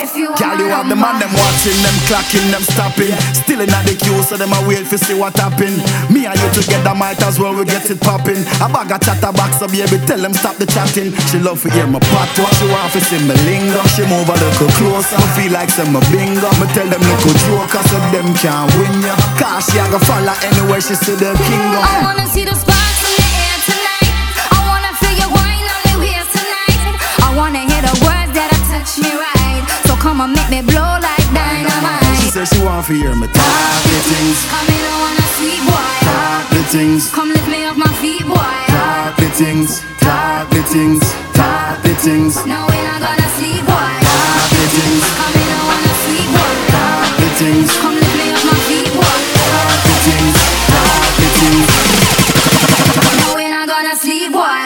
Girl, you have the man, them watching, them clacking, them stopping. Still in the queue, so them a wait for see what happen. Me and you together, might as well we get it popping. A bag of chatterbox, so baby, tell them stop the chatting. She love to hear my pot, what she want to see me linger. She move a little closer, me feel like some bingo. Me tell them look a joker, so them can't win ya. Cause she a go follow anywhere she see the king go. I wanna see the sparks in the air tonight. I wanna feel your wine on your waist tonight. I wanna hear the words that'll touch me right. So come on, make me blow like dynamite. She says she want to hear me talk the things. Come in, I wanna sweet boy. Talk the things. Come lift me off my feet, boy. Talk the things. Talk the things. Talk the things. No, we're not gonna sleep, boy. Talk the things. Come in, I wanna sweet boy. Talk the things. Come lift me off my feet, boy. Talk the things. Talk the things. No, we're not gonna sleep, boy.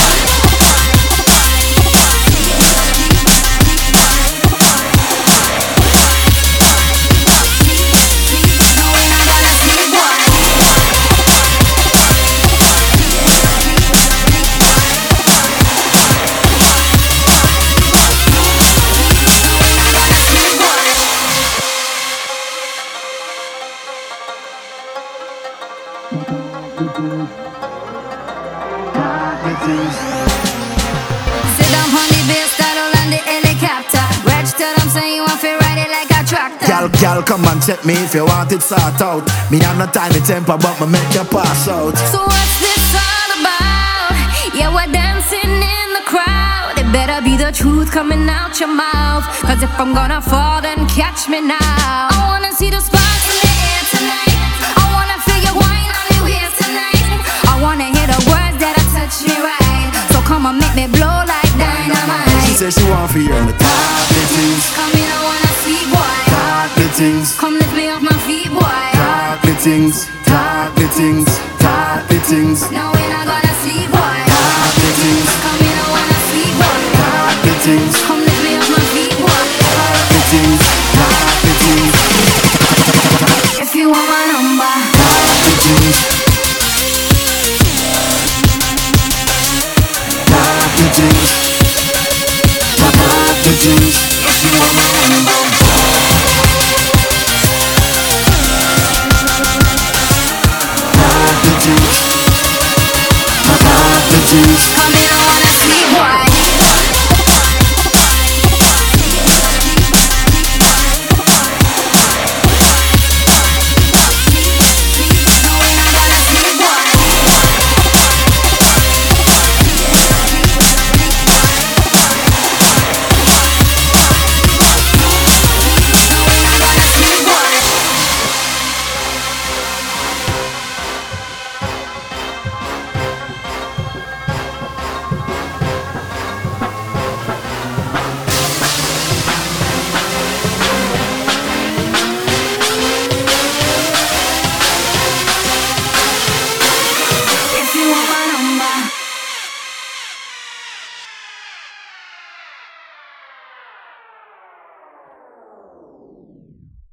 Sit down on the bass saddle and the helicopter. Register, I'm saying you want to ride it like a tractor. Girl, come and check me if you want it sort out. Me have no tiny temper, but me make you pass out. So what's this all about? Yeah, we're dancing in the crowd. It better be the truth coming out your mouth. Cause if I'm gonna fall, then catch me now. I wanna see the sparks in the air tonight. I wanna feel your wine on your waist tonight. I wanna hear the words that'll touch me right. So come on, make me blow like dynamite. She says she want to hear me talk the things. Come in, I wanna see, boy. Talk the things. Come lift me off my feet, boy. Talk the things. Talk the things. Talk the things. No, we're not gonna see, boy. Talk the things. Come in, I wanna see, boy. Talk the things.